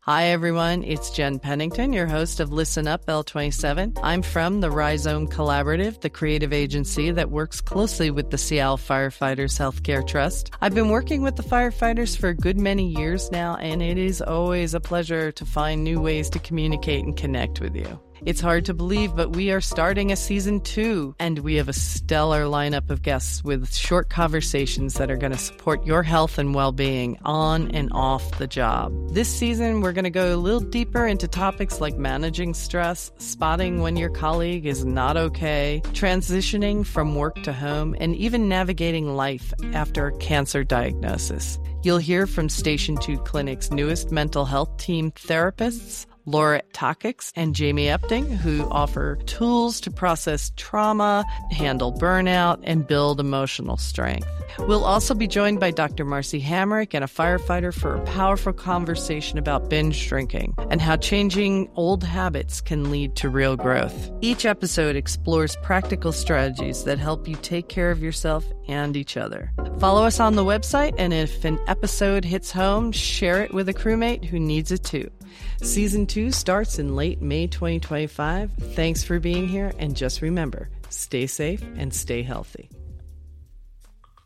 Hi, everyone. It's Jen Pennington, your host of Listen Up L27. I'm from the Rhizome Collaborative, the creative agency that works closely with the Seattle Firefighters Healthcare Trust. I've been working with the firefighters for a good many years now, and it is always a pleasure to find new ways to communicate and connect with you. It's hard to believe, but we are starting a season 2, and we have a stellar lineup of guests with short conversations that are going to support your health and well-being on and off the job. This season, we're going to go a little deeper into topics like managing stress, spotting when your colleague is not okay, transitioning from work to home, and even navigating life after a cancer diagnosis. You'll hear from Station 2 Clinic's newest mental health team therapists, Laura Takix and Jamie Epting, who offer tools to process trauma, handle burnout, and build emotional strength. We'll also be joined by Dr. Marcy Hamrick and a firefighter for a powerful conversation about binge drinking and how changing old habits can lead to real growth. Each episode explores practical strategies that help you take care of yourself and each other. Follow us on the website, and if an episode hits home, share it with a crewmate who needs it too. Season 2 starts in late May 2025. Thanks for being here, and just remember, stay safe and stay healthy.